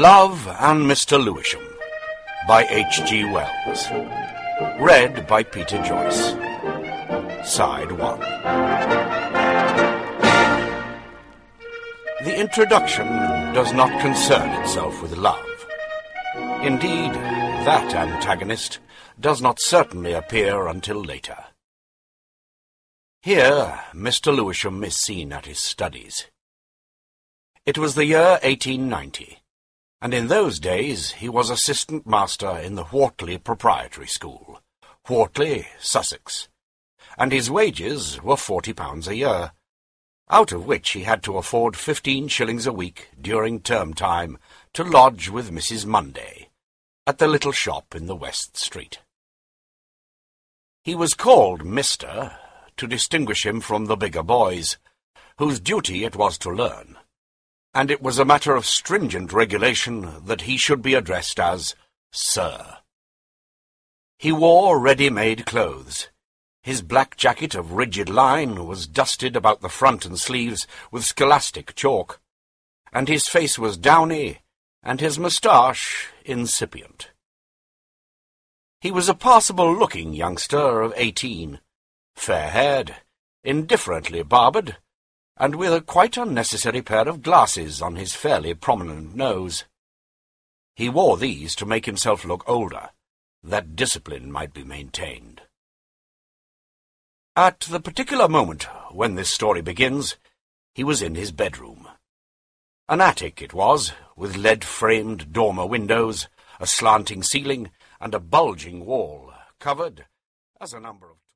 Love and Mr. Lewisham by H.G. Wells. Read by Peter Joyce. Side 1. The introduction does not concern itself with love. Indeed, that antagonist does not certainly appear until later. Here, Mr. Lewisham is seen at his studies. It was the year 1890, and in those days he was assistant master in the Whortley Proprietary School, Whortley, Sussex, and his wages were £40 a year, out of which he had to afford 15 shillings a week during term time to lodge with Mrs. Munday, at the little shop in the West Street. He was called Mr. to distinguish him from the bigger boys, whose duty it was to learn, and it was a matter of stringent regulation that he should be addressed as Sir. He wore ready-made clothes. His black jacket of rigid line was dusted about the front and sleeves with scholastic chalk, and his face was downy, and his moustache incipient. He was a passable-looking youngster of 18, fair-haired, indifferently barbered, and with a quite unnecessary pair of glasses on his fairly prominent nose. He wore these to make himself look older, that discipline might be maintained. At the particular moment when this story begins, he was in his bedroom. An attic it was, with lead-framed dormer windows, a slanting ceiling, and a bulging wall, covered, as a number of